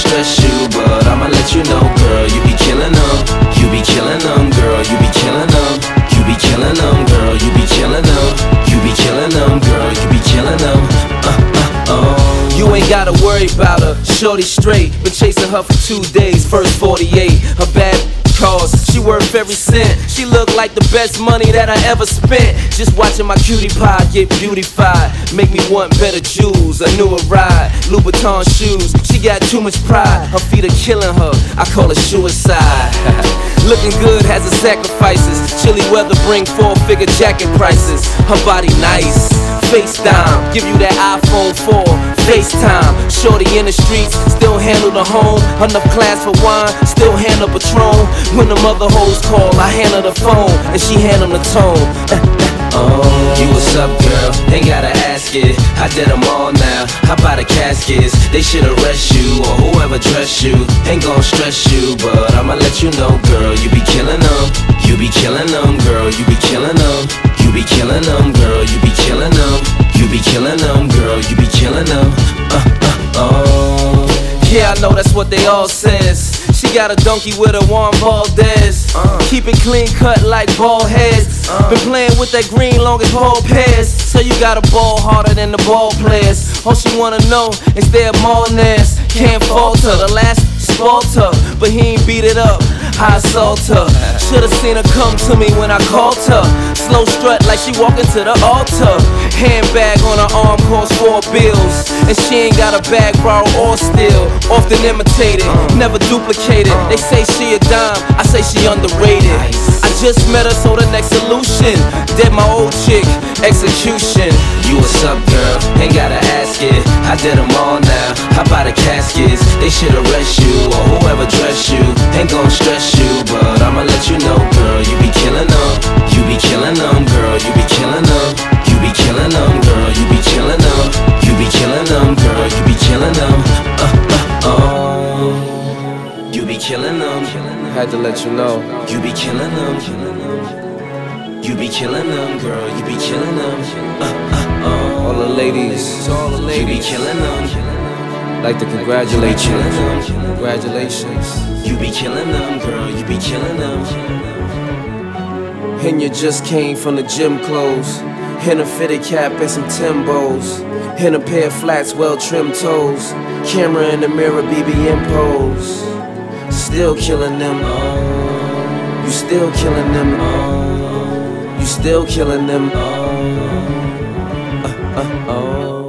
stress you, but I'ma let you know, girl, you be killing them. You be killing them, girl, you be killing them. You be killing them, girl, you be killing them. You be killing them, girl, you be killing them. You ain't gotta worry about her, shorty straight. Been chasing her for 2 days, first 48. Her bad cause, she worth every cent. She look like the best money that I ever spent. Just watching my cutie pie get beautified make me want better jewels, a newer ride, Louboutin shoes. She got too much pride, her feet are killing her, I call it suicide. Looking good has its sacrifices. Chilly weather bring 4-figure jacket prices. Her body nice, FaceTime, give you that iPhone 4, FaceTime. Shorty in the streets, still handle the home. Enough class for wine, still handle Patron. When the mother hoes call, I handle the phone, and she handle the tone. You what's up, girl? Ain't gotta ask it. I did them all now. How about the caskets? They should arrest you, or whoever dressed you. Ain't gon' stress you, but I'ma let you know, girl, you be killing them. You be killing them, girl, you be killing them. You be killing them, girl, you be killing them. You be killing them, girl, you be killing them. Yeah, I know that's what they all says. She got a donkey with a Juan Valdez. Keep it clean cut like bald heads. Been playing with that green long as ball pairs. So you got a ball harder than the ball players. All she wanna know is their Martinez. Can't falter, the last spalter, but he ain't beat it up. I assault her. Should've seen her come to me when I called her. Slow strut like she walking to the altar. Handbag on her arm costs 4 bills. And she ain't got a bag, borrow or steal. Often imitated, never duplicated. They say she a dime, I say she underrated. I just met her, so the next solution. Dead my old chick, execution. You what's up, girl? Ain't gotta ask it. I did them all now. How about the caskets? They should arrest you, or whoever dressed you. Ain't gon' stress you, but I'ma let you know, girl, you be killing them. You be killing them, girl, you be killing them. You be killing them, girl, you be killing them. You be killing them, girl, you be killing them. You be killing them. Had to let you know. You be killing them. You be killing them, girl, you be killing them. All the ladies, You be killing them. like to congratulate you. Congratulations. You be killing them, girl, you be killing them. And you just came from the gym clothes. In a fitted cap and some Timbos. In a pair of flats, well-trimmed toes. Camera in the mirror, BBM pose. Still killing them. You still killing them. You still killing them.